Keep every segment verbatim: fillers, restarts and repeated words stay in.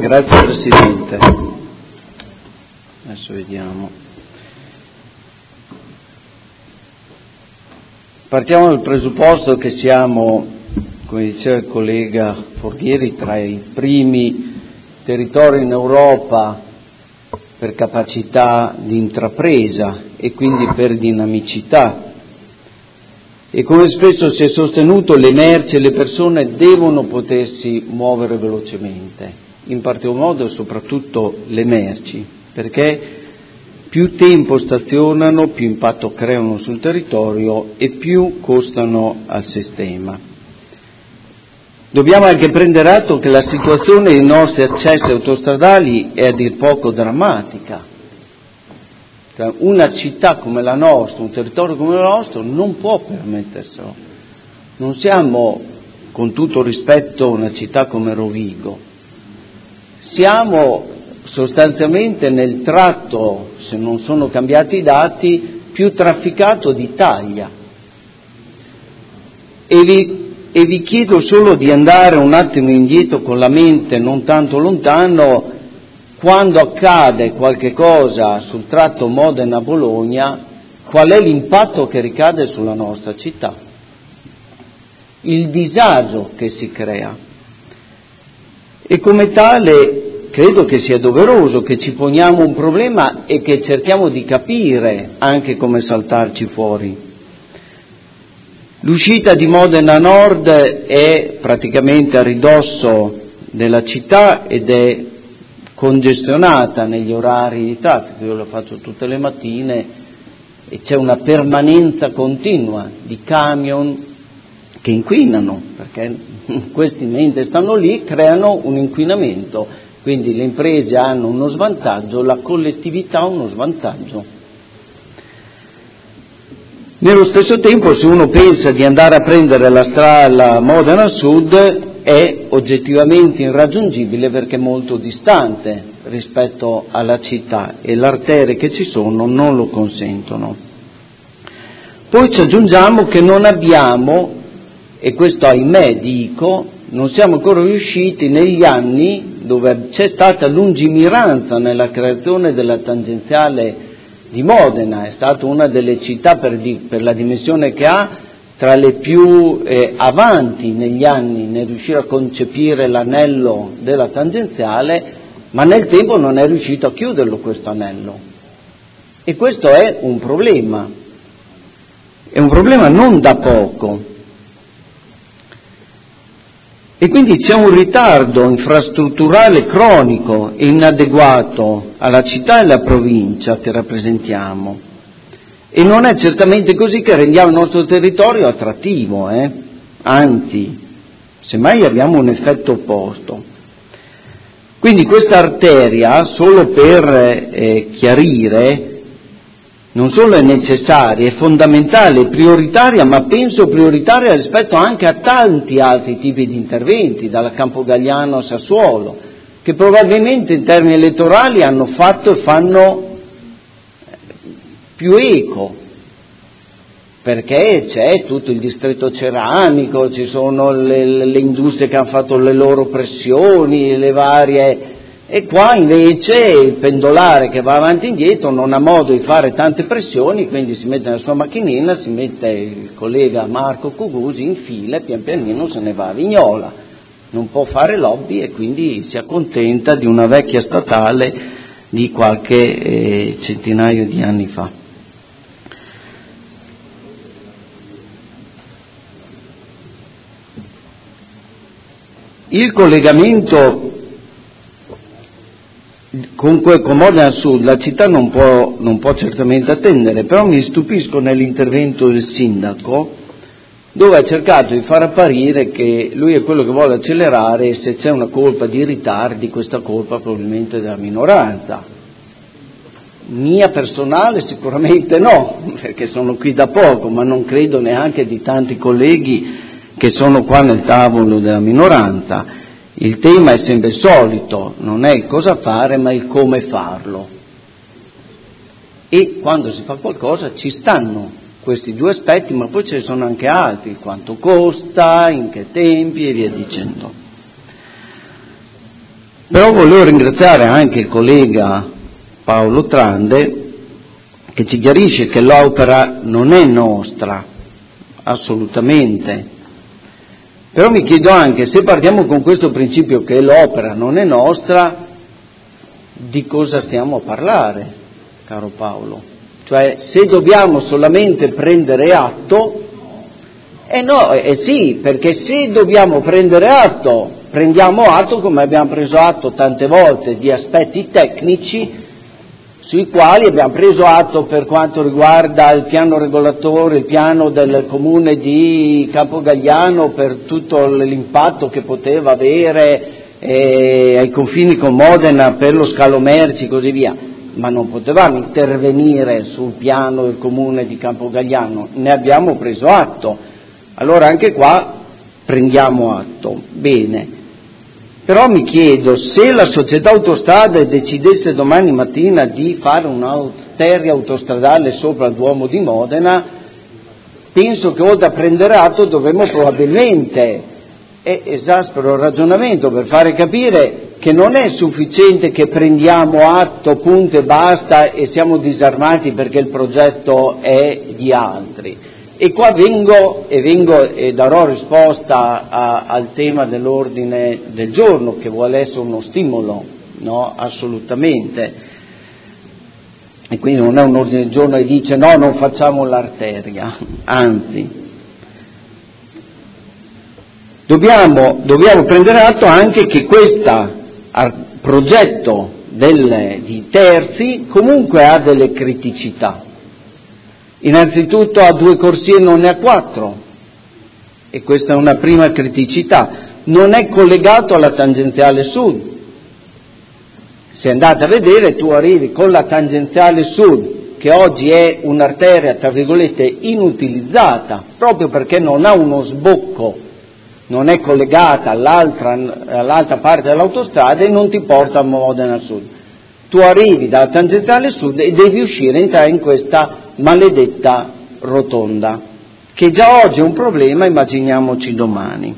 Grazie Presidente. Adesso vediamo. Partiamo dal presupposto che siamo, come diceva il collega Forghieri, tra i primi territori in Europa per capacità di intrapresa e quindi per dinamicità. E come spesso si è sostenuto, le merci e le persone devono potersi muovere velocemente, in particolar modo e soprattutto le merci, perché più tempo stazionano, più impatto creano sul territorio e più costano al sistema. Dobbiamo anche prendere atto che la situazione dei nostri accessi autostradali è a dir poco drammatica. Una città come la nostra, un territorio come il nostro non può permetterselo. Non siamo, con tutto rispetto, una città come Rovigo. Siamo sostanzialmente nel tratto, se non sono cambiati i dati, più trafficato d'Italia. E vi, e vi chiedo solo di andare un attimo indietro con la mente non tanto lontano. Quando accade qualche cosa sul tratto Modena-Bologna, qual è l'impatto che ricade sulla nostra città? Il disagio che si crea. E come tale credo che sia doveroso che ci poniamo un problema e che cerchiamo di capire anche come saltarci fuori. L'uscita di Modena Nord è praticamente a ridosso della città ed è congestionata negli orari di traffico. Io lo faccio tutte le mattine e c'è una permanenza continua di camion che inquinano, perché questi mentre stanno lì creano un inquinamento, quindi le imprese hanno uno svantaggio, la collettività ha uno svantaggio. Nello stesso tempo, se uno pensa di andare a prendere la strada Modena Sud, è oggettivamente irraggiungibile perché è molto distante rispetto alla città e le arterie che ci sono non lo consentono. Poi ci aggiungiamo che non abbiamo, e questo ahimè dico, non siamo ancora riusciti negli anni dove c'è stata lungimiranza nella creazione della tangenziale di Modena, è stata una delle città per, di, per la dimensione che ha, tra le più eh, avanti negli anni nel riuscire a concepire l'anello della tangenziale, ma nel tempo non è riuscito a chiuderlo questo anello. E questo è un problema, è un problema non da poco. E quindi c'è un ritardo infrastrutturale cronico e inadeguato alla città e alla provincia che rappresentiamo. E non è certamente così che rendiamo il nostro territorio attrattivo, eh? Anzi, semmai abbiamo un effetto opposto. Quindi questa arteria, solo per eh, chiarire, non solo è necessaria, è fondamentale, è prioritaria, ma penso prioritaria rispetto anche a tanti altri tipi di interventi, dalla Campogalliano a Sassuolo, che probabilmente in termini elettorali hanno fatto e fanno più eco, perché c'è tutto il distretto ceramico, ci sono le, le industrie che hanno fatto le loro pressioni, le varie, e qua invece il pendolare che va avanti e indietro non ha modo di fare tante pressioni, quindi si mette nella sua macchinina, si mette il collega Marco Cugusi in fila e pian pianino se ne va a Vignola, non può fare lobby e quindi si accontenta di una vecchia statale di qualche eh, centinaio di anni fa. Il collegamento con, con Modena Sud, la città non può, non può certamente attendere, però mi stupisco nell'intervento del sindaco, dove ha cercato di far apparire che lui è quello che vuole accelerare e se c'è una colpa di ritardi, questa colpa probabilmente è della minoranza. Mia personale sicuramente no, perché sono qui da poco, ma non credo neanche di tanti colleghi che sono qua nel tavolo della minoranza. Il tema è sempre il solito, non è il cosa fare ma il come farlo. E quando si fa qualcosa ci stanno questi due aspetti, ma poi ce ne sono anche altri, quanto costa, in che tempi e via dicendo. Però volevo ringraziare anche il collega Paolo Trande, che ci chiarisce che l'opera non è nostra, assolutamente. Però mi chiedo anche, se partiamo con questo principio che l'opera non è nostra, di cosa stiamo a parlare, caro Paolo? Cioè, se dobbiamo solamente prendere atto, eh no, eh sì, perché se dobbiamo prendere atto, prendiamo atto come abbiamo preso atto tante volte di aspetti tecnici sui quali abbiamo preso atto per quanto riguarda il piano regolatore, il piano del comune di Campogalliano per tutto l'impatto che poteva avere eh, ai confini con Modena per lo scalo merci e così via, ma non potevamo intervenire sul piano del comune di Campogalliano, ne abbiamo preso atto, allora anche qua prendiamo atto, bene. Però mi chiedo, se la società autostrade decidesse domani mattina di fare un'arteria autostradale sopra il Duomo di Modena, penso che oltre a prendere atto dovremmo probabilmente, e esaspero il ragionamento per fare capire che non è sufficiente che prendiamo atto, punto e basta, e siamo disarmati perché il progetto è di altri. E qua vengo e, vengo e darò risposta a, al tema dell'ordine del giorno, che vuole essere uno stimolo, no? Assolutamente. E quindi non è un ordine del giorno che dice no, non facciamo l'arteria, anzi. Dobbiamo, dobbiamo prendere atto anche che questo progetto del, di terzi comunque ha delle criticità. Innanzitutto ha due corsie, non ne ha quattro, e questa è una prima criticità. Non è collegato alla tangenziale sud. Se andate a vedere, tu arrivi con la tangenziale sud, che oggi è un'arteria, tra virgolette, inutilizzata, proprio perché non ha uno sbocco, non è collegata all'altra, all'altra parte dell'autostrada e non ti porta a Modena Sud. Tu arrivi dalla tangenziale sud e devi uscire e entrare in questa maledetta rotonda, che già oggi è un problema, immaginiamoci domani.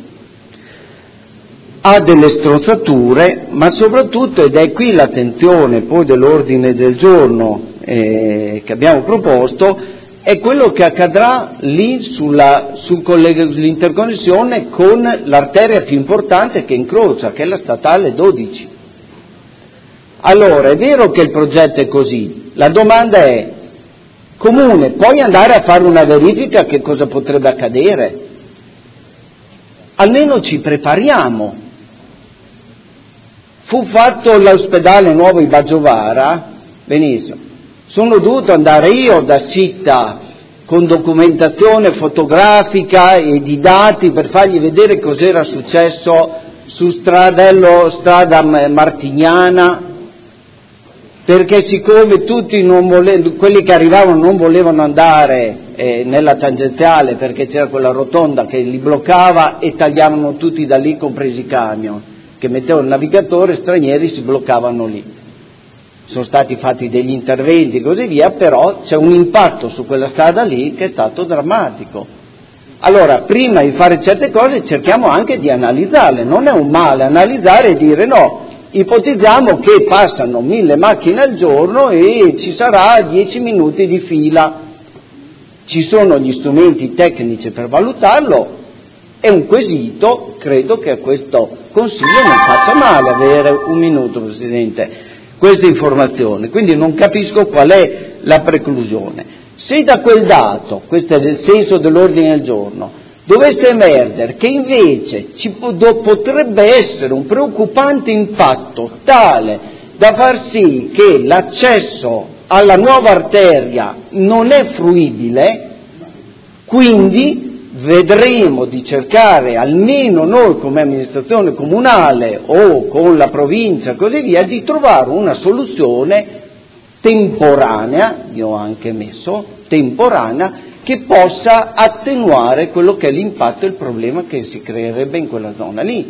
Ha delle strozzature, ma soprattutto, ed è qui l'attenzione poi dell'ordine del giorno eh, che abbiamo proposto, è quello che accadrà lì sulla, sull'interconnessione con l'arteria più importante che incrocia, che è la statale dodici. Allora, è vero che il progetto è così, la domanda è: Comune, puoi andare a fare una verifica che cosa potrebbe accadere? Almeno ci prepariamo. Fu fatto l'ospedale nuovo in Baggiovara, benissimo, sono dovuto andare io da Sitta con documentazione fotografica e di dati per fargli vedere cos'era successo su stradello, strada Martignana, perché siccome tutti non vole- quelli che arrivavano non volevano andare eh, nella tangenziale perché c'era quella rotonda che li bloccava e tagliavano tutti da lì, compresi i camion, che mettevano il navigatore, stranieri si bloccavano lì. Sono stati fatti degli interventi e così via, però c'è un impatto su quella strada lì che è stato drammatico. Allora, prima di fare certe cose cerchiamo anche di analizzarle, non è un male analizzare e dire no, ipotizziamo che passano mille macchine al giorno e ci sarà dieci minuti di fila. Ci sono gli strumenti tecnici per valutarlo, è un quesito, credo che a questo Consiglio non faccia male avere un minuto, Presidente, questa informazione, quindi non capisco qual è la preclusione. Se da quel dato, questo è il senso dell'ordine del giorno, dovesse emergere che invece ci potrebbe essere un preoccupante impatto tale da far sì che l'accesso alla nuova arteria non è fruibile, quindi vedremo di cercare, almeno noi come amministrazione comunale o con la provincia e così via, di trovare una soluzione temporanea, io ho anche messo, temporanea, che possa attenuare quello che è l'impatto e il problema che si creerebbe in quella zona lì.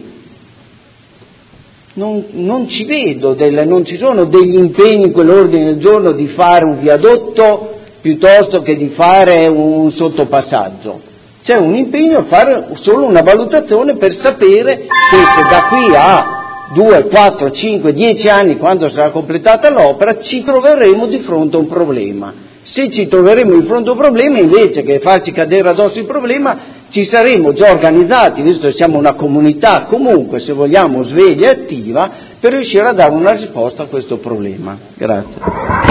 Non, non ci vedo, delle, non ci sono degli impegni in quell'ordine del giorno di fare un viadotto piuttosto che di fare un sottopassaggio. C'è un impegno a fare solo una valutazione per sapere che se da qui a due, quattro, cinque, dieci anni, quando sarà completata l'opera, ci troveremo di fronte a un problema. Se ci troveremo di fronte a un problema, invece che farci cadere addosso il problema, ci saremo già organizzati, visto che siamo una comunità comunque, se vogliamo, sveglia e attiva, per riuscire a dare una risposta a questo problema. Grazie.